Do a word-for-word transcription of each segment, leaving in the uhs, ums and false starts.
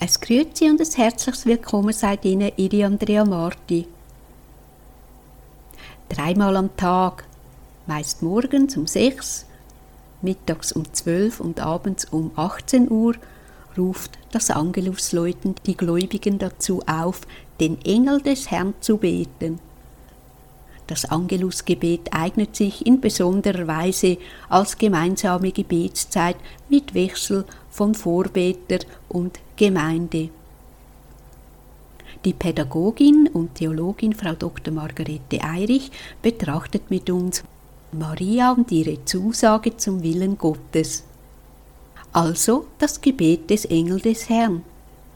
Es Grüezi und ein herzliches Willkommen seid Ihnen, Ihre Andrea Marti. Dreimal am Tag, meist morgens um sechs, mittags um zwölf und abends um achtzehn Uhr, ruft das Angelusläuten die Gläubigen dazu auf, den Engel des Herrn zu beten. Das Angelusgebet eignet sich in besonderer Weise als gemeinsame Gebetszeit mit Wechsel von Vorbeter und Gemeinde. Die Pädagogin und Theologin Frau Doktor Margarete Eirich betrachtet mit uns Maria und ihre Zusage zum Willen Gottes. Also das Gebet des Engel des Herrn.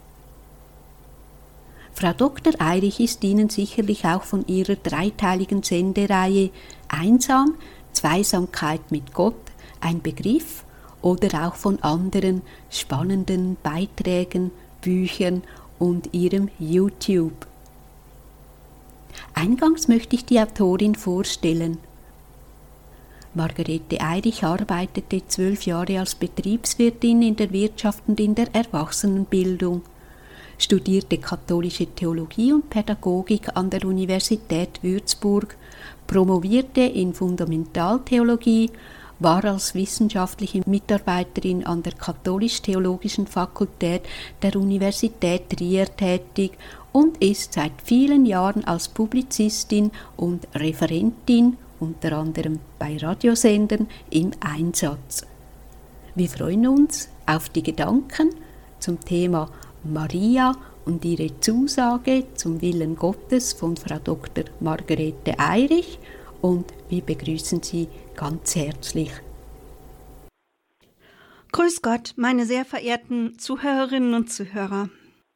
Frau Doktor Eirich ist Ihnen sicherlich auch von ihrer dreiteiligen Sendereihe Einsam, Zweisamkeit mit Gott ein Begriff oder auch von anderen spannenden Beiträgen, Büchern und ihrem YouTube. Eingangs möchte ich die Autorin vorstellen. Margarete Eirich arbeitete zwölf Jahre als Betriebswirtin in der Wirtschaft und in der Erwachsenenbildung, studierte katholische Theologie und Pädagogik an der Universität Würzburg, promovierte in Fundamentaltheologie, war als wissenschaftliche Mitarbeiterin an der Katholisch-Theologischen Fakultät der Universität Trier tätig und ist seit vielen Jahren als Publizistin und Referentin, unter anderem bei Radiosendern, im Einsatz. Wir freuen uns auf die Gedanken zum Thema Maria und ihre Zusage zum Willen Gottes von Frau Doktor Margarete Eirich und wir begrüßen Sie ganz herzlich. Grüß Gott, meine sehr verehrten Zuhörerinnen und Zuhörer.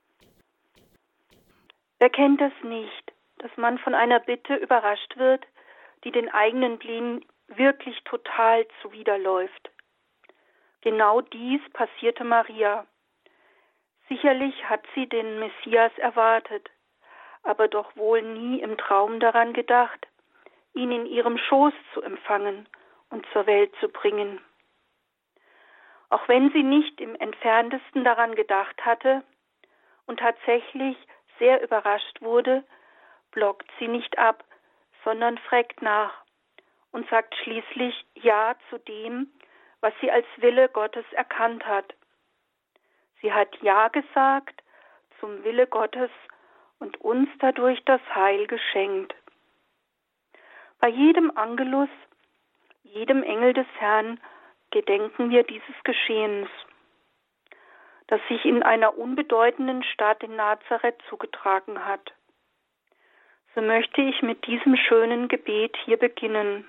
Wer kennt das nicht, dass man von einer Bitte überrascht wird, die den eigenen Plänen wirklich total zuwiderläuft? Genau dies passierte Maria. Sicherlich hat sie den Messias erwartet, aber doch wohl nie im Traum daran gedacht, ihn in ihrem Schoß zu empfangen und zur Welt zu bringen. Auch wenn sie nicht im entferntesten daran gedacht hatte und tatsächlich sehr überrascht wurde, blockt sie nicht ab, sondern fragt nach und sagt schließlich Ja zu dem, was sie als Wille Gottes erkannt hat. Sie hat Ja gesagt zum Wille Gottes und uns dadurch das Heil geschenkt. Bei jedem Angelus, jedem Engel des Herrn, gedenken wir dieses Geschehens, das sich in einer unbedeutenden Stadt in Nazareth zugetragen hat. So möchte ich mit diesem schönen Gebet hier beginnen.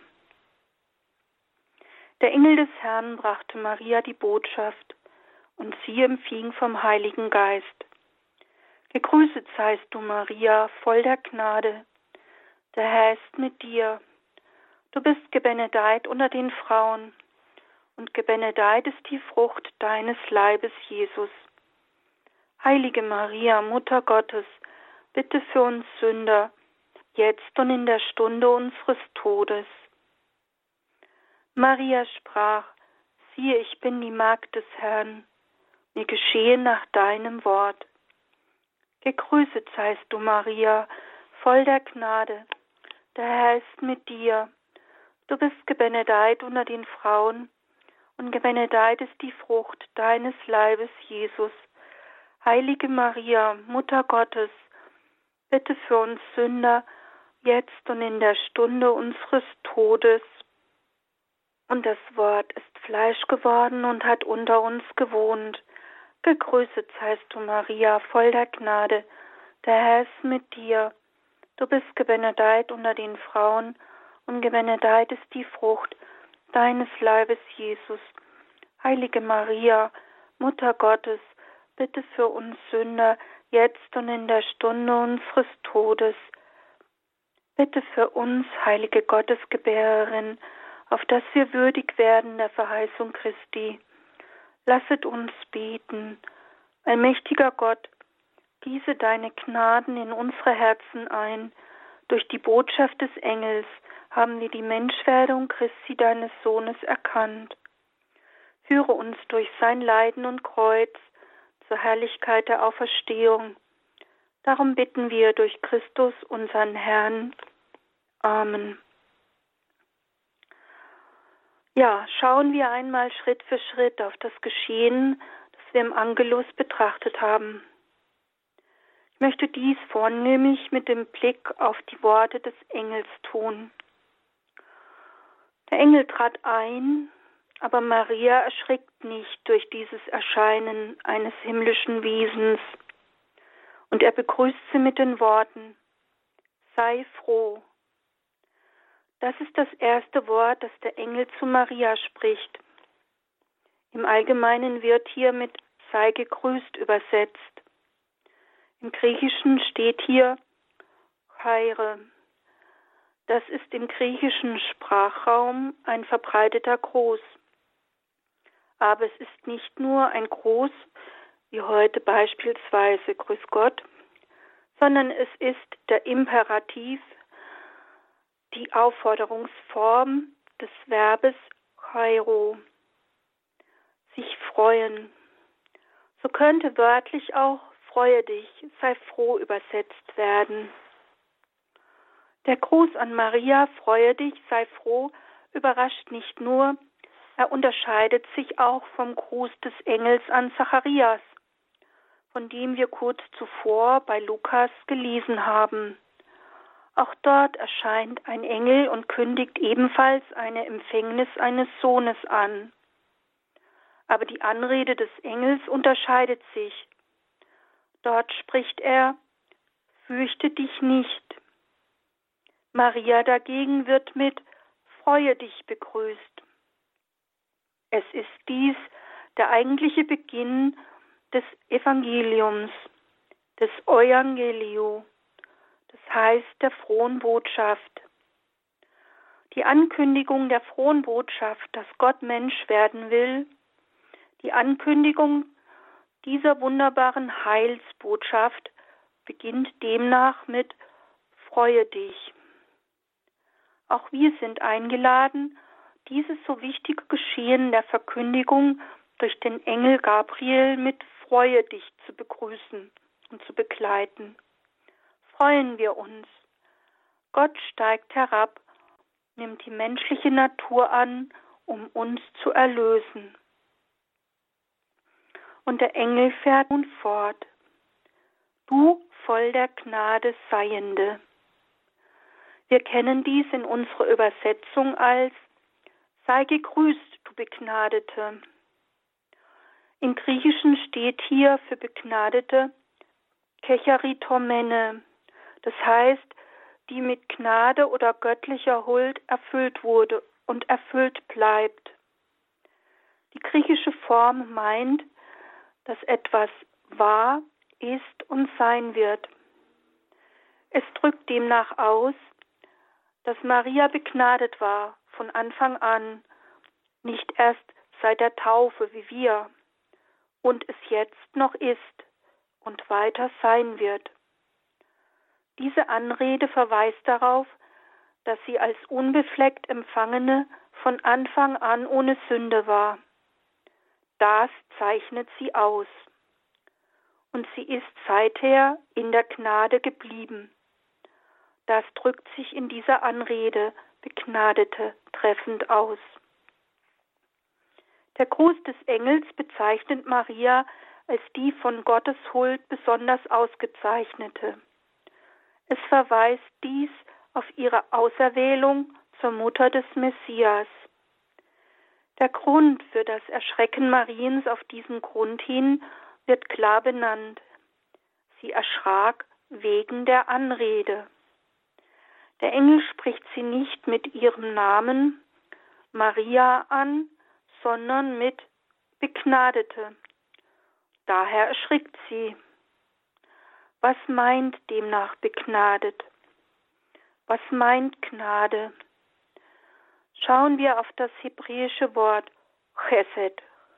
Der Engel des Herrn brachte Maria die Botschaft, und sie empfing vom Heiligen Geist. Gegrüßet seist du, Maria, voll der Gnade. Der Herr ist mit dir. Du bist gebenedeit unter den Frauen, und gebenedeit ist die Frucht deines Leibes, Jesus. Heilige Maria, Mutter Gottes, bitte für uns Sünder, jetzt und in der Stunde unseres Todes. Maria sprach: Siehe, ich bin die Magd des Herrn, mir geschehe nach deinem Wort. Gegrüßet seist du, Maria, voll der Gnade. Der Herr ist mit dir. Du bist gebenedeit unter den Frauen, und gebenedeit ist die Frucht deines Leibes, Jesus. Heilige Maria, Mutter Gottes, bitte für uns Sünder, jetzt und in der Stunde unseres Todes. Und das Wort ist Fleisch geworden und hat unter uns gewohnt. Gegrüßet seist du, Maria, voll der Gnade. Der Herr ist mit dir. Du bist gebenedeit unter den Frauen, und gebenedeit ist die Frucht deines Leibes, Jesus. Heilige Maria, Mutter Gottes, bitte für uns Sünder, jetzt und in der Stunde unseres Todes. Bitte für uns, heilige Gottesgebärerin, auf dass wir würdig werden der Verheißung Christi. Lasset uns beten. Allmächtiger Gott, gieße deine Gnaden in unsere Herzen ein. Durch die Botschaft des Engels haben wir die Menschwerdung Christi, deines Sohnes, erkannt. Führe uns durch sein Leiden und Kreuz zur Herrlichkeit der Auferstehung. Darum bitten wir durch Christus, unseren Herrn. Amen. Ja, schauen wir einmal Schritt für Schritt auf das Geschehen, das wir im Angelus betrachtet haben. Ich möchte dies vornehmlich mit dem Blick auf die Worte des Engels tun. Der Engel trat ein, aber Maria erschrickt nicht durch dieses Erscheinen eines himmlischen Wesens. Und er begrüßt sie mit den Worten: Sei froh. Das ist das erste Wort, das der Engel zu Maria spricht. Im Allgemeinen wird hier mit sei gegrüßt übersetzt. Im Griechischen steht hier Chaire. Das ist im griechischen Sprachraum ein verbreiteter Gruß. Aber es ist nicht nur ein Gruß, wie heute beispielsweise Grüß Gott, sondern es ist der Imperativ, die Aufforderungsform des Verbes chairo, sich freuen. So könnte wörtlich auch freue dich, sei froh übersetzt werden. Der Gruß an Maria, freue dich, sei froh, überrascht nicht nur, er unterscheidet sich auch vom Gruß des Engels an Zacharias, von dem wir kurz zuvor bei Lukas gelesen haben. Auch dort erscheint ein Engel und kündigt ebenfalls eine Empfängnis eines Sohnes an. Aber die Anrede des Engels unterscheidet sich. Dort spricht er: Fürchte dich nicht. Maria dagegen wird mit Freue dich begrüßt. Es ist dies der eigentliche Beginn des Evangeliums, des Euangelio, das heißt der frohen Botschaft. Die Ankündigung der frohen Botschaft, dass Gott Mensch werden will, die Ankündigung dieser wunderbaren Heilsbotschaft beginnt demnach mit Freue dich. Auch wir sind eingeladen, dieses so wichtige Geschehen der Verkündigung durch den Engel Gabriel mit Freue dich zu begrüßen und zu begleiten. Freuen wir uns. Gott steigt herab, nimmt die menschliche Natur an, um uns zu erlösen. Und der Engel fährt nun fort. Du voll der Gnade Seiende. Wir kennen dies in unserer Übersetzung als Sei gegrüßt, du Begnadete. Im Griechischen steht hier für Begnadete Kecharitomene, das heißt, die mit Gnade oder göttlicher Huld erfüllt wurde und erfüllt bleibt. Die griechische Form meint, dass etwas war, ist und sein wird. Es drückt demnach aus, dass Maria begnadet war von Anfang an, nicht erst seit der Taufe wie wir, und es jetzt noch ist und weiter sein wird. Diese Anrede verweist darauf, dass sie als unbefleckt Empfangene von Anfang an ohne Sünde war. Das zeichnet sie aus. Und sie ist seither in der Gnade geblieben. Das drückt sich in dieser Anrede, Begnadete, treffend aus. Der Gruß des Engels bezeichnet Maria als die von Gottes Huld besonders ausgezeichnete. Es verweist dies auf ihre Auserwählung zur Mutter des Messias. Der Grund für das Erschrecken Mariens auf diesen Grund hin wird klar benannt. Sie erschrak wegen der Anrede. Der Engel spricht sie nicht mit ihrem Namen Maria an, sondern mit Begnadete. Daher erschrickt sie. Was meint demnach begnadet? Was meint Gnade? Schauen wir auf das hebräische Wort Chesed.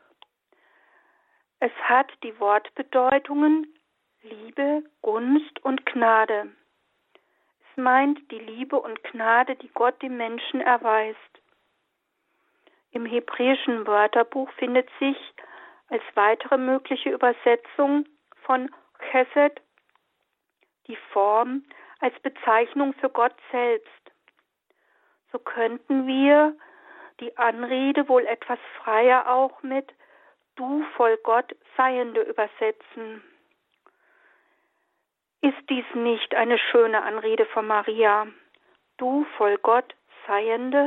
Es hat die Wortbedeutungen Liebe, Gunst und Gnade. Es meint die Liebe und Gnade, die Gott dem Menschen erweist. Im hebräischen Wörterbuch findet sich als weitere mögliche Übersetzung von Chesed die Form als Bezeichnung für Gott selbst. So könnten wir die Anrede wohl etwas freier auch mit Du voll Gott Seiende übersetzen. Ist dies nicht eine schöne Anrede von Maria? Du voll Gott Seiende?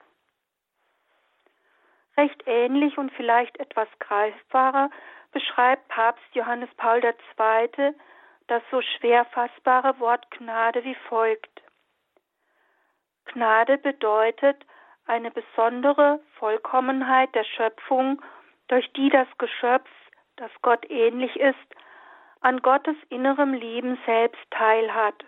Recht ähnlich und vielleicht etwas greifbarer beschreibt Papst Johannes Paul der Zweite das so schwer fassbare Wort Gnade wie folgt. Gnade bedeutet eine besondere Vollkommenheit der Schöpfung, durch die das Geschöpf, das Gott ähnlich ist, an Gottes innerem Leben selbst teilhat.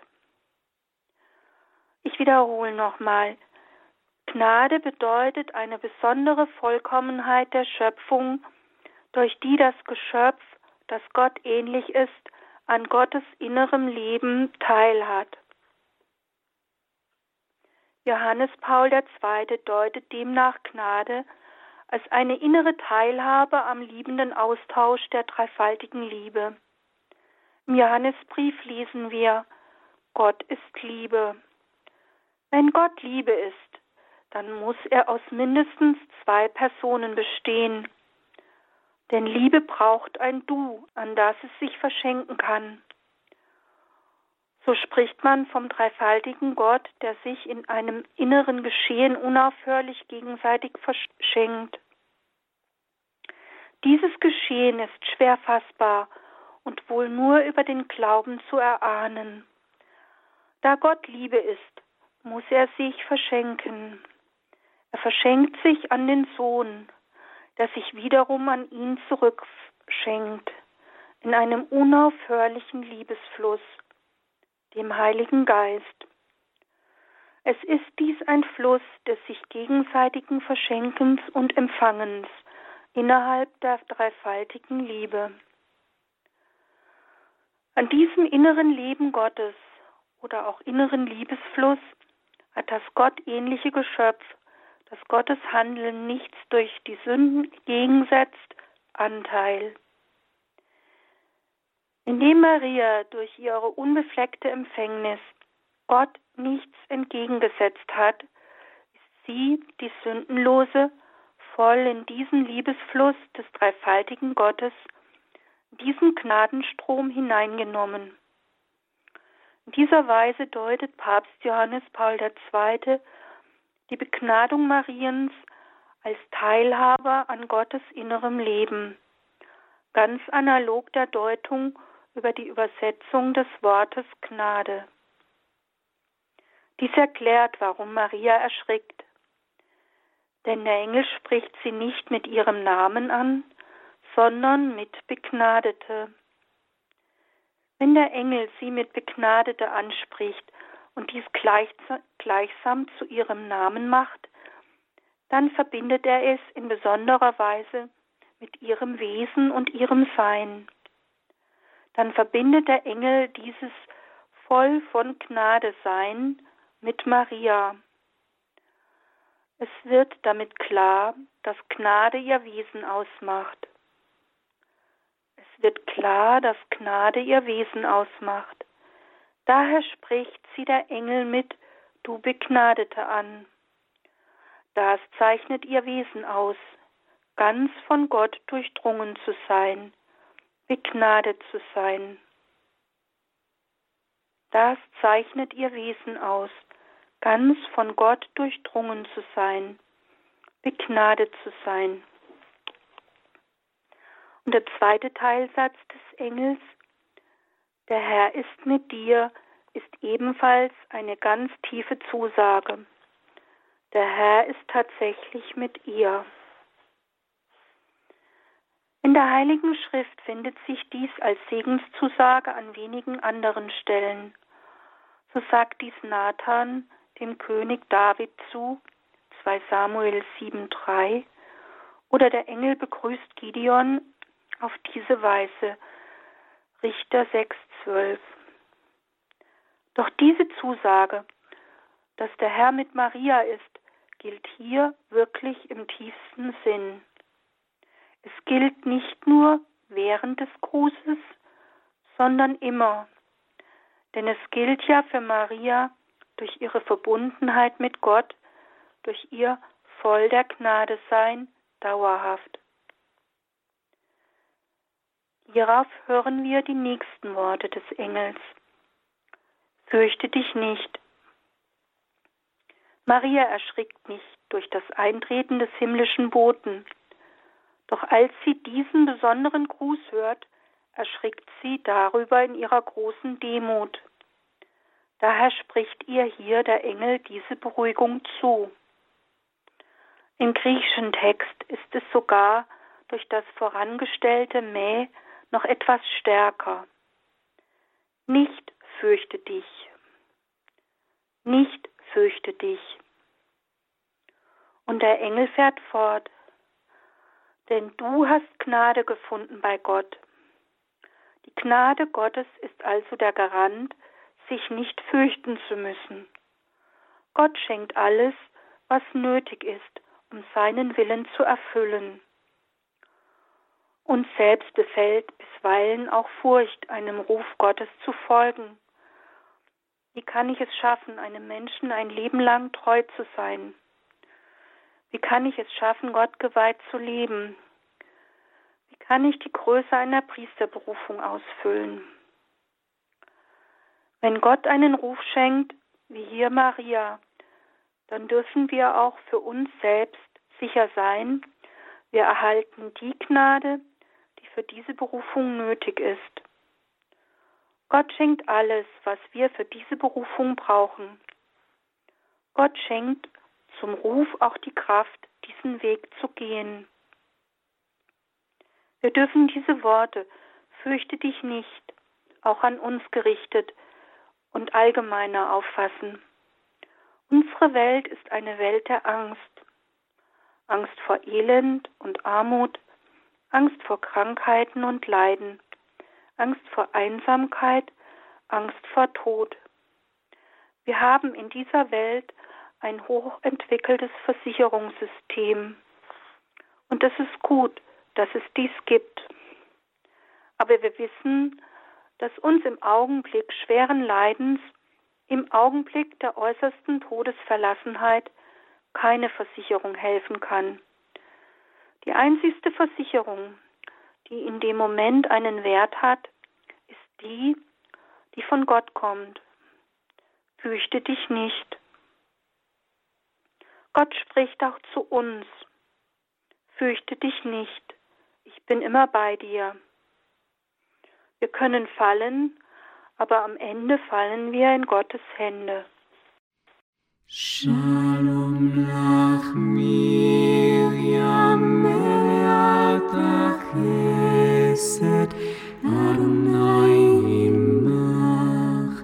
Ich wiederhole nochmal. Gnade bedeutet eine besondere Vollkommenheit der Schöpfung, durch die das Geschöpf, das Gott ähnlich ist, an Gottes innerem Leben teilhat. Johannes Paul der Zweite deutet demnach Gnade als eine innere Teilhabe am liebenden Austausch der dreifaltigen Liebe. Im Johannesbrief lesen wir, Gott ist Liebe. Wenn Gott Liebe ist, dann muss er aus mindestens zwei Personen bestehen. Denn Liebe braucht ein Du, an das es sich verschenken kann. So spricht man vom dreifaltigen Gott, der sich in einem inneren Geschehen unaufhörlich gegenseitig verschenkt. Dieses Geschehen ist schwer fassbar und wohl nur über den Glauben zu erahnen. Da Gott Liebe ist, muss er sich verschenken. Er verschenkt sich an den Sohn, der sich wiederum an ihn zurückschenkt, in einem unaufhörlichen Liebesfluss, dem Heiligen Geist. Es ist dies ein Fluss des sich gegenseitigen Verschenkens und Empfangens innerhalb der dreifaltigen Liebe. An diesem inneren Leben Gottes oder auch inneren Liebesfluss hat das gottähnliche Geschöpf, das Gottes Handeln nichts durch die Sünden gegensetzt, Anteil. Indem Maria durch ihre unbefleckte Empfängnis Gott nichts entgegengesetzt hat, ist sie, die Sündenlose, voll in diesen Liebesfluss des dreifaltigen Gottes, in diesen Gnadenstrom hineingenommen. In dieser Weise deutet Papst Johannes Paul der Zweite die Begnadung Mariens als Teilhaber an Gottes innerem Leben, ganz analog der Deutung über die Übersetzung des Wortes Gnade. Dies erklärt, warum Maria erschrickt. Denn der Engel spricht sie nicht mit ihrem Namen an, sondern mit Begnadete. Wenn der Engel sie mit Begnadete anspricht und dies gleichsam zu ihrem Namen macht, dann verbindet er es in besonderer Weise mit ihrem Wesen und ihrem Sein. Dann verbindet der Engel dieses voll von Gnade Sein mit Maria. Es wird damit klar, dass Gnade ihr Wesen ausmacht. Es wird klar, dass Gnade ihr Wesen ausmacht. Daher spricht sie der Engel mit Du Begnadete an. Das zeichnet ihr Wesen aus, ganz von Gott durchdrungen zu sein, begnadet zu sein. Das zeichnet ihr Wesen aus, ganz von Gott durchdrungen zu sein, begnadet zu sein. Und der zweite Teilsatz des Engels, der Herr ist mit dir, ist ebenfalls eine ganz tiefe Zusage. Der Herr ist tatsächlich mit ihr. In der Heiligen Schrift findet sich dies als Segenszusage an wenigen anderen Stellen. So sagt dies Nathan dem König David zu, zwei Samuel sieben drei, oder der Engel begrüßt Gideon auf diese Weise, Richter sechs zwölf. Doch diese Zusage, dass der Herr mit Maria ist, gilt hier wirklich im tiefsten Sinn. Es gilt nicht nur während des Grußes, sondern immer. Denn es gilt ja für Maria durch ihre Verbundenheit mit Gott, durch ihr voll der Gnade sein, dauerhaft. Hierauf hören wir die nächsten Worte des Engels. Fürchte dich nicht. Maria erschrickt nicht durch das Eintreten des himmlischen Boten. Doch als sie diesen besonderen Gruß hört, erschrickt sie darüber in ihrer großen Demut. Daher spricht ihr hier der Engel diese Beruhigung zu. Im griechischen Text ist es sogar durch das vorangestellte Me noch etwas stärker. Nicht fürchte dich. Nicht fürchte dich. Und der Engel fährt fort. Denn du hast Gnade gefunden bei Gott. Die Gnade Gottes ist also der Garant, sich nicht fürchten zu müssen. Gott schenkt alles, was nötig ist, um seinen Willen zu erfüllen. Uns selbst befällt bisweilen auch Furcht, einem Ruf Gottes zu folgen. Wie kann ich es schaffen, einem Menschen ein Leben lang treu zu sein? Wie kann ich es schaffen, Gott geweiht zu leben? Wie kann ich die Größe einer Priesterberufung ausfüllen? Wenn Gott einen Ruf schenkt, wie hier Maria, dann dürfen wir auch für uns selbst sicher sein, wir erhalten die Gnade, die für diese Berufung nötig ist. Gott schenkt alles, was wir für diese Berufung brauchen. Gott schenkt zum Ruf auch die Kraft, diesen Weg zu gehen. Wir dürfen diese Worte, fürchte dich nicht, auch an uns gerichtet und allgemeiner auffassen. Unsere Welt ist eine Welt der Angst. Angst vor Elend und Armut, Angst vor Krankheiten und Leiden, Angst vor Einsamkeit, Angst vor Tod. Wir haben in dieser Welt ein hochentwickeltes Versicherungssystem. Und es ist gut, dass es dies gibt. Aber wir wissen, dass uns im Augenblick schweren Leidens, im Augenblick der äußersten Todesverlassenheit keine Versicherung helfen kann. Die einzigste Versicherung, die in dem Moment einen Wert hat, ist die, die von Gott kommt. Fürchte dich nicht. Gott spricht auch zu uns. Fürchte dich nicht. Ich bin immer bei dir. Wir können fallen, aber am Ende fallen wir in Gottes Hände. Shalom lach Miriam meleat chesed Adonai imach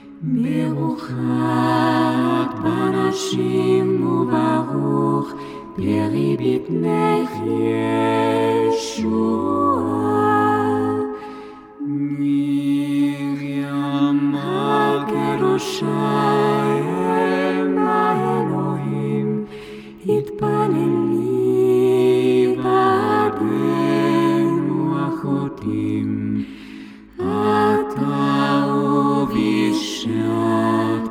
beruchat banashim ubaruch beri bitnech Yeshua Miriam ha-kedosha התפללי בעדנו אחותים, אתה ובישעת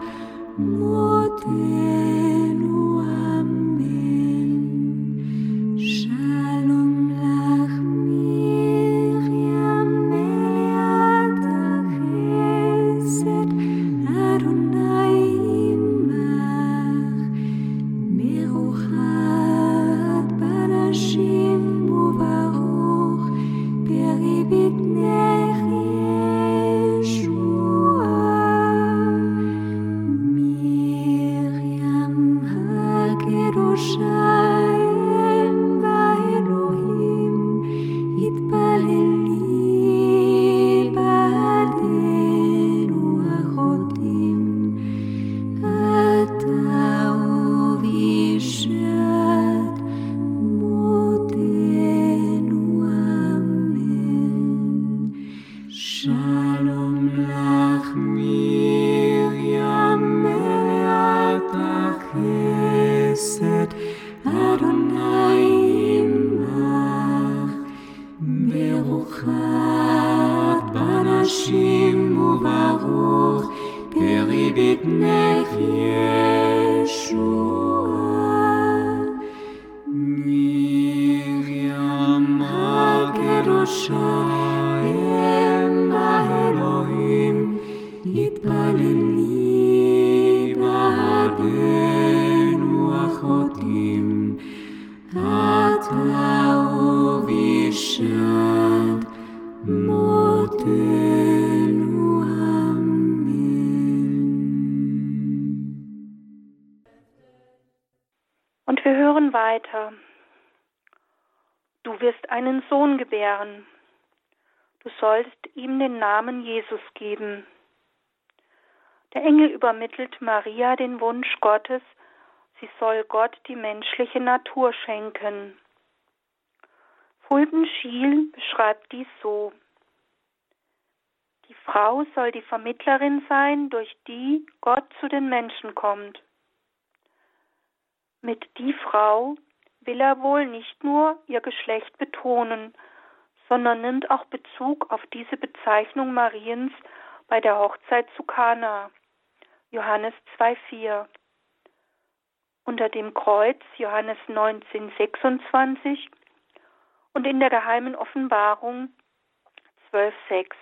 מותנו אמן. שלום לך מרים מלאת החסד, אדוני עמך, ברוכת בנשים וברוך פרי בטנך ישועה. מרים הקדושה אם באלוהים התפללי בעדנו אחותים, אתה ובישעת מותנו אמן. שלום לך מרים מלאת החסד, אדוני עמך, nech Yeshua Miriam HaKedosha Emma Elohim Yitpaleli Ba'adenu Achotim Ata uvishat motenu Amen. Und wir hören weiter. Du wirst einen Sohn gebären. Du sollst ihm den Namen Jesus geben. Der Engel übermittelt Maria den Wunsch Gottes, sie soll Gott die menschliche Natur schenken. Fulton Schiel beschreibt dies so: Die Frau soll die Vermittlerin sein, durch die Gott zu den Menschen kommt. Mit die Frau will er wohl nicht nur ihr Geschlecht betonen, sondern nimmt auch Bezug auf diese Bezeichnung Mariens bei der Hochzeit zu Kana, Johannes zwei vier. Unter dem Kreuz Johannes neunzehn sechsundzwanzig und in der geheimen Offenbarung zwölf sechs.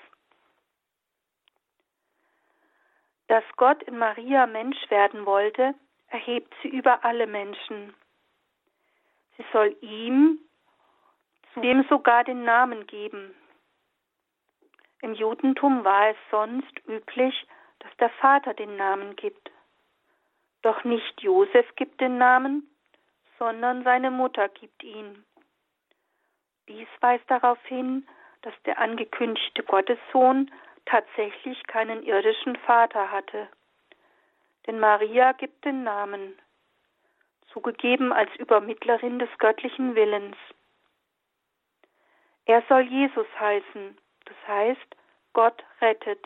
Dass Gott in Maria Mensch werden wollte, erhebt sie über alle Menschen. Sie soll ihm zudem sogar den Namen geben. Im Judentum war es sonst üblich, dass der Vater den Namen gibt. Doch nicht Josef gibt den Namen, sondern seine Mutter gibt ihn. Dies weist darauf hin, dass der angekündigte Gottessohn tatsächlich keinen irdischen Vater hatte. Denn Maria gibt den Namen, zugegeben als Übermittlerin des göttlichen Willens. Er soll Jesus heißen, das heißt, Gott rettet.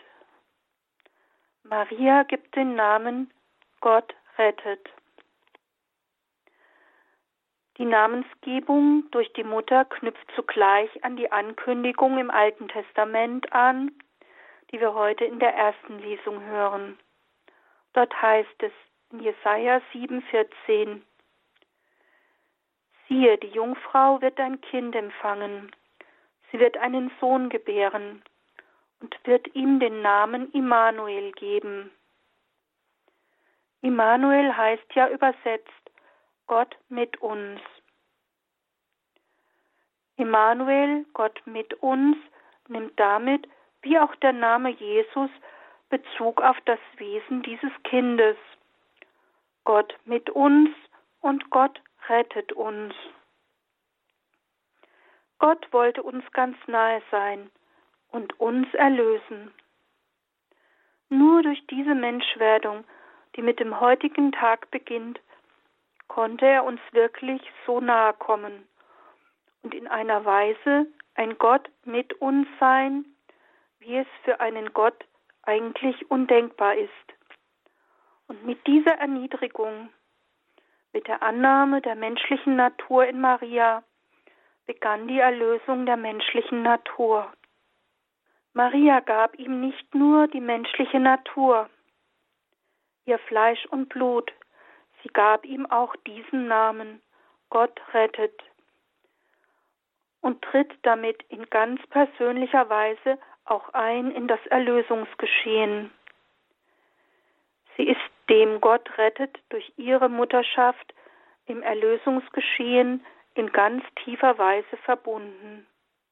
Maria gibt den Namen Gott rettet. Die Namensgebung durch die Mutter knüpft zugleich an die Ankündigung im Alten Testament an, die wir heute in der ersten Lesung hören. Dort heißt es in Jesaja sieben vierzehn: Siehe, die Jungfrau wird ein Kind empfangen, sie wird einen Sohn gebären und wird ihm den Namen Immanuel geben. Immanuel heißt ja übersetzt Gott mit uns. Immanuel, Gott mit uns, nimmt damit, wie auch der Name Jesus, Bezug auf das Wesen dieses Kindes. Gott mit uns und Gott rettet uns. Gott wollte uns ganz nahe sein und uns erlösen. Nur durch diese Menschwerdung, die mit dem heutigen Tag beginnt, konnte er uns wirklich so nahe kommen und in einer Weise ein Gott mit uns sein, wie es für einen Gott eigentlich undenkbar ist. Und mit dieser Erniedrigung, mit der Annahme der menschlichen Natur in Maria, begann die Erlösung der menschlichen Natur. Maria gab ihm nicht nur die menschliche Natur, ihr Fleisch und Blut, sie gab ihm auch diesen Namen, Gott rettet, und tritt damit in ganz persönlicher Weise auch ein in das Erlösungsgeschehen. Sie ist dem Gott rettet durch ihre Mutterschaft im Erlösungsgeschehen in ganz tiefer Weise verbunden.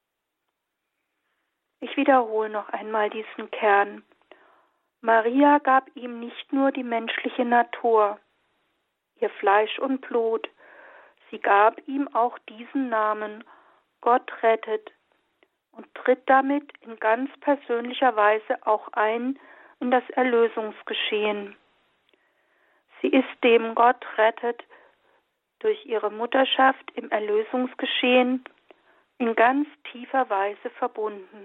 Ich wiederhole noch einmal diesen Kern. Maria gab ihm nicht nur die menschliche Natur, ihr Fleisch und Blut, sie gab ihm auch diesen Namen, Gott rettet, und tritt damit in ganz persönlicher Weise auch ein in das Erlösungsgeschehen. Sie ist dem Gott rettet durch ihre Mutterschaft im Erlösungsgeschehen in ganz tiefer Weise verbunden.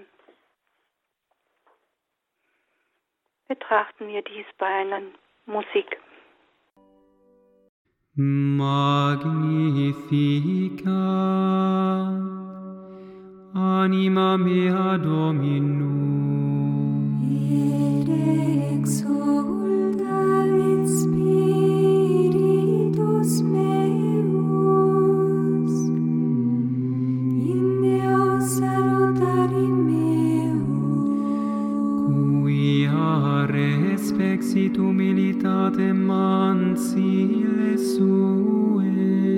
Betrachten wir dies bei einer Musik. Magnificat anima mea Dominum et exultat respexit humilitatem ancile sue,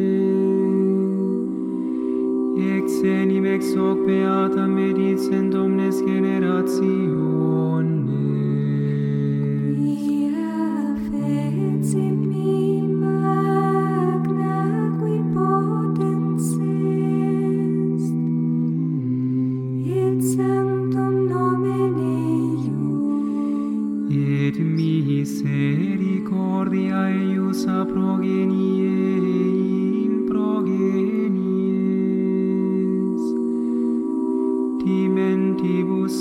ex enim ex hoc beata medicent omnes generationes. Et misericordia eius a progenie in progenies, timentibus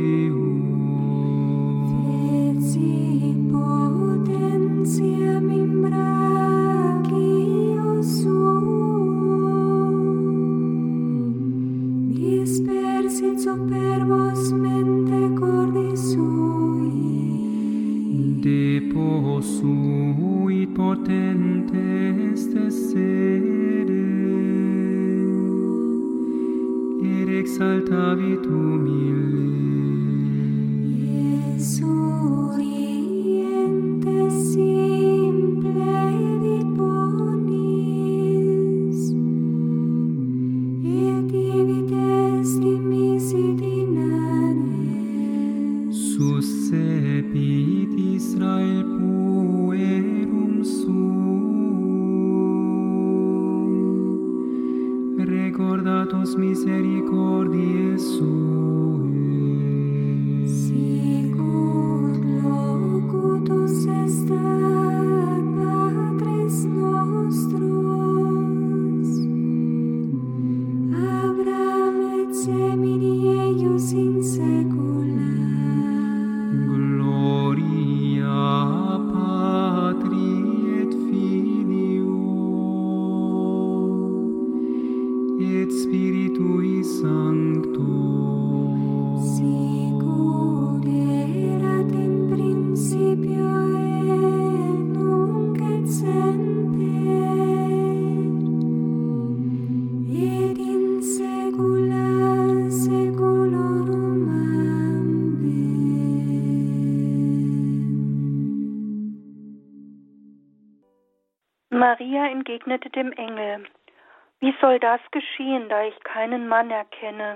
eum. Fecit potentiam in brachio suum, dispersit superbos mente cordis sui, deposuit potentes descere, et exaltavit humiles. Surientes simple vit bonis, et divit est misit inane. Suscepit Israel puerum suum, recordatus misericordiae suae. Sicut locutus estat Patres nostros, Abraham et semini eius in saecula. Gloria Patri et Filio et Spiritui Sancto. Sicut erat in principio et nunc et semper, et in saecula saeculorum. Amen. Maria entgegnete dem Engel: Wie soll das geschehen, da ich keinen Mann erkenne?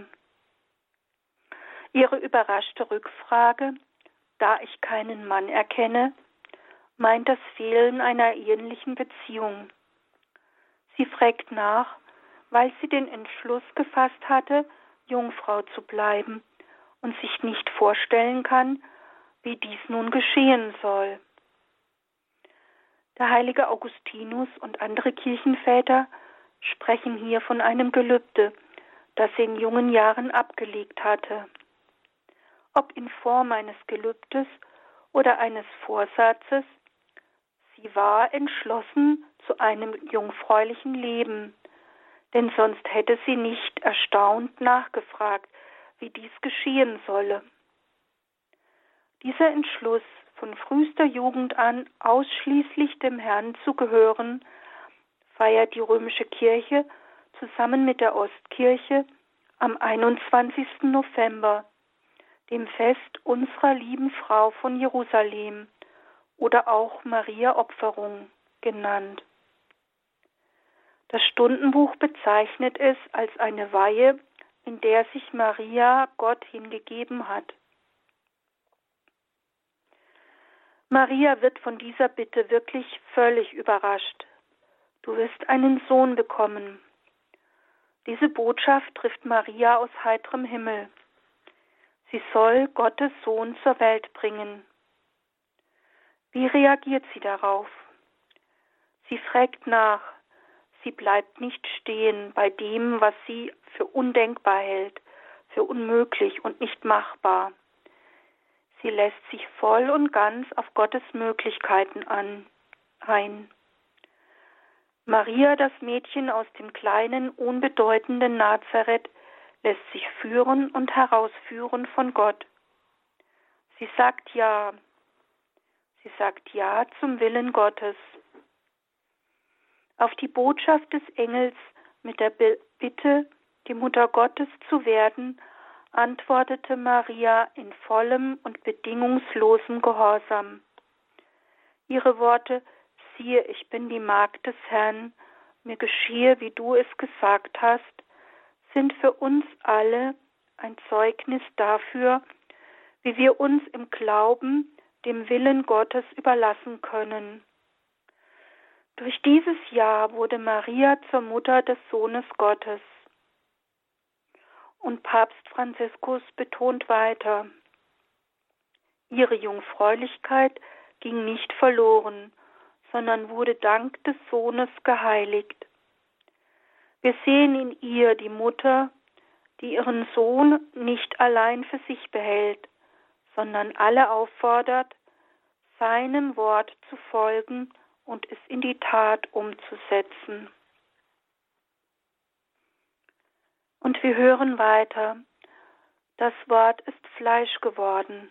Ihre überraschte Rückfrage, da ich keinen Mann erkenne, meint das Fehlen einer ehelichen Beziehung. Sie fragt nach, weil sie den Entschluss gefasst hatte, Jungfrau zu bleiben und sich nicht vorstellen kann, wie dies nun geschehen soll. Der heilige Augustinus und andere Kirchenväter sprechen hier von einem Gelübde, das sie in jungen Jahren abgelegt hatte. Ob in Form eines Gelübdes oder eines Vorsatzes, sie war entschlossen zu einem jungfräulichen Leben, denn sonst hätte sie nicht erstaunt nachgefragt, wie dies geschehen solle. Dieser Entschluss, von frühester Jugend an ausschließlich dem Herrn zu gehören, feiert die römische Kirche zusammen mit der Ostkirche am einundzwanzigsten November, dem Fest unserer lieben Frau von Jerusalem oder auch Maria Opferung genannt. Das Stundenbuch bezeichnet es als eine Weihe, in der sich Maria Gott hingegeben hat. Maria wird von dieser Bitte wirklich völlig überrascht. Du wirst einen Sohn bekommen. Diese Botschaft trifft Maria aus heiterem Himmel. Sie soll Gottes Sohn zur Welt bringen. Wie reagiert sie darauf? Sie fragt nach. Sie bleibt nicht stehen bei dem, was sie für undenkbar hält, für unmöglich und nicht machbar. Sie lässt sich voll und ganz auf Gottes Möglichkeiten an, ein. Maria, das Mädchen aus dem kleinen, unbedeutenden Nazareth, lässt sich führen und herausführen von Gott. Sie sagt Ja. Sie sagt Ja zum Willen Gottes. Auf die Botschaft des Engels mit der Bitte, die Mutter Gottes zu werden, antwortete Maria in vollem und bedingungslosem Gehorsam. Ihre Worte, siehe, ich bin die Magd des Herrn, mir geschehe, wie du es gesagt hast, sind für uns alle ein Zeugnis dafür, wie wir uns im Glauben dem Willen Gottes überlassen können. Durch dieses Ja wurde Maria zur Mutter des Sohnes Gottes. Und Papst Franziskus betont weiter, ihre Jungfräulichkeit ging nicht verloren, sondern wurde dank des Sohnes geheiligt. Wir sehen in ihr die Mutter, die ihren Sohn nicht allein für sich behält, sondern alle auffordert, seinem Wort zu folgen und es in die Tat umzusetzen. Und wir hören weiter, das Wort ist Fleisch geworden.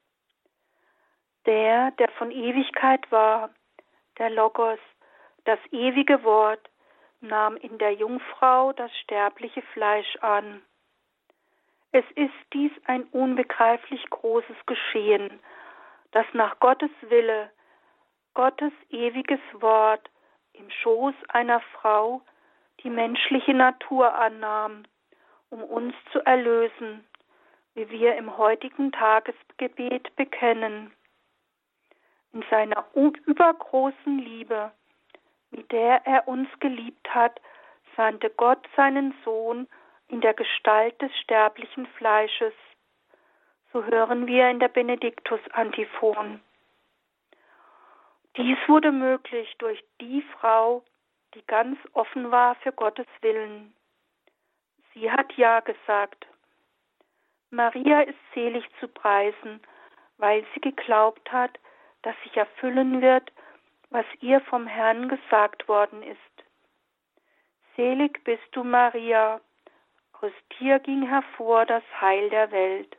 Der, der von Ewigkeit war, der Logos, das ewige Wort, nahm in der Jungfrau das sterbliche Fleisch an. Es ist dies ein unbegreiflich großes Geschehen, dass nach Gottes Wille, Gottes ewiges Wort im Schoß einer Frau die menschliche Natur annahm, um uns zu erlösen, wie wir im heutigen Tagesgebet bekennen. In seiner übergroßen Liebe, mit der er uns geliebt hat, sandte Gott seinen Sohn in der Gestalt des sterblichen Fleisches. So hören wir in der Benediktus-Antiphon. Dies wurde möglich durch die Frau, die ganz offen war für Gottes Willen. Sie hat Ja gesagt. Maria ist selig zu preisen, weil sie geglaubt hat, dass sich erfüllen wird, was ihr vom Herrn gesagt worden ist. Selig bist du, Maria, aus dir ging hervor das Heil der Welt.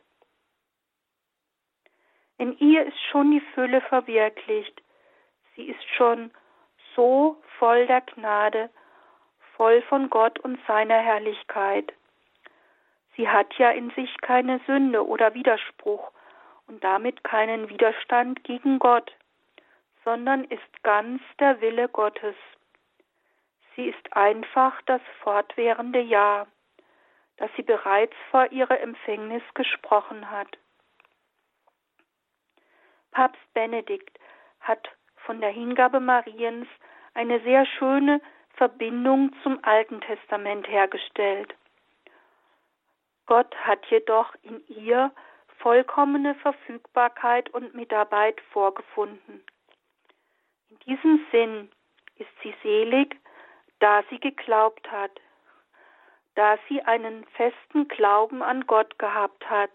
In ihr ist schon die Fülle verwirklicht. Sie ist schon so voll der Gnade, voll von Gott und seiner Herrlichkeit. Sie hat ja in sich keine Sünde oder Widerspruch und damit keinen Widerstand gegen Gott, sondern ist ganz der Wille Gottes. Sie ist einfach das fortwährende Ja, das sie bereits vor ihrer Empfängnis gesprochen hat. Papst Benedikt hat von der Hingabe Mariens eine sehr schöne Verbindung zum Alten Testament hergestellt. Gott hat jedoch in ihr vollkommene Verfügbarkeit und Mitarbeit vorgefunden. In diesem Sinn ist sie selig, da sie geglaubt hat, da sie einen festen Glauben an Gott gehabt hat.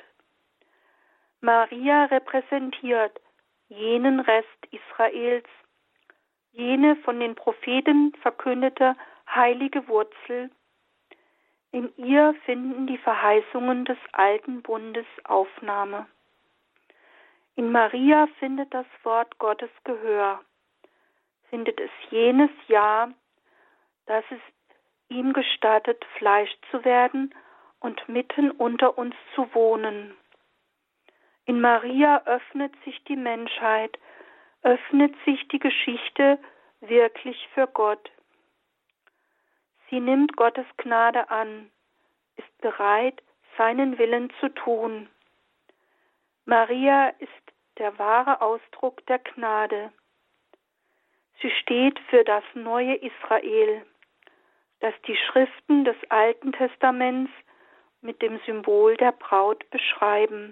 Maria repräsentiert jenen Rest Israels, jene von den Propheten verkündete heilige Wurzel. In ihr finden die Verheißungen des alten Bundes Aufnahme. In Maria findet das Wort Gottes Gehör, findet es jenes Ja, das es ihm gestattet, Fleisch zu werden und mitten unter uns zu wohnen. In Maria öffnet sich die Menschheit, öffnet sich die Geschichte wirklich für Gott. Sie nimmt Gottes Gnade an, ist bereit, seinen Willen zu tun. Maria ist der wahre Ausdruck der Gnade. Sie steht für das neue Israel, das die Schriften des Alten Testaments mit dem Symbol der Braut beschreiben.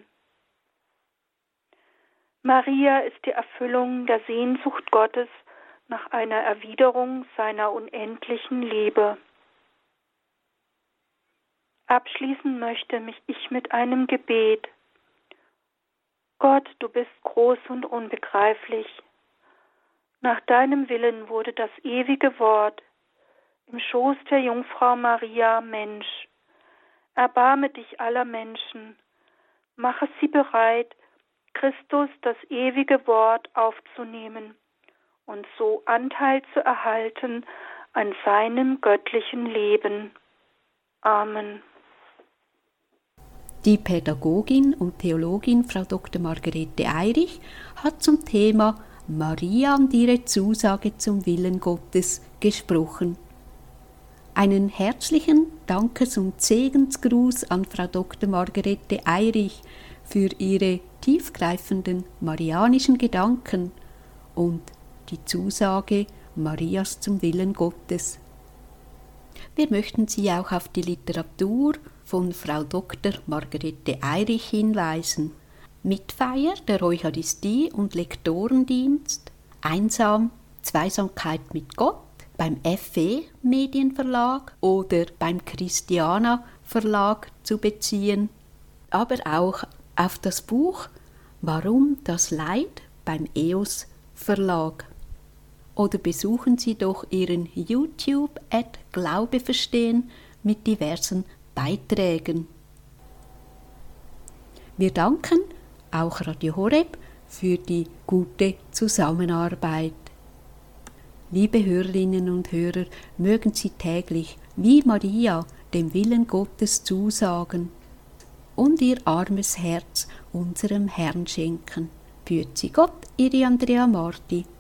Maria ist die Erfüllung der Sehnsucht Gottes nach einer Erwiderung seiner unendlichen Liebe. Abschließen möchte mich ich mit einem Gebet. Gott, du bist groß und unbegreiflich. Nach deinem Willen wurde das ewige Wort im Schoß der Jungfrau Maria Mensch. Erbarme dich aller Menschen, mache sie bereit, Christus, das ewige Wort, aufzunehmen und so Anteil zu erhalten an seinem göttlichen Leben. Amen. Die Pädagogin und Theologin Frau Doktor Margarete Eirich hat zum Thema Maria und ihre Zusage zum Willen Gottes gesprochen. Einen herzlichen Dankes- und Segensgruß an Frau Doktor Margarete Eirich für ihre tiefgreifenden marianischen Gedanken und die Zusage Marias zum Willen Gottes. Wir möchten Sie auch auf die Literatur von Frau Doktor Margarete Eirich hinweisen. Mitfeier der Eucharistie und Lektorendienst, Einsam, Zweisamkeit mit Gott, beim F E Medienverlag oder beim Christiana Verlag zu beziehen, aber auch auf das Buch Warum das Leid beim E O S Verlag. Oder besuchen Sie doch Ihren YouTube at Glaube verstehen mit diversen Beiträgen. Wir danken auch Radio Horeb für die gute Zusammenarbeit. Liebe Hörerinnen und Hörer, mögen Sie täglich wie Maria dem Willen Gottes zusagen und Ihr armes Herz unserem Herrn schenken. Büet Sie Gott, Ihre Andrea Marti.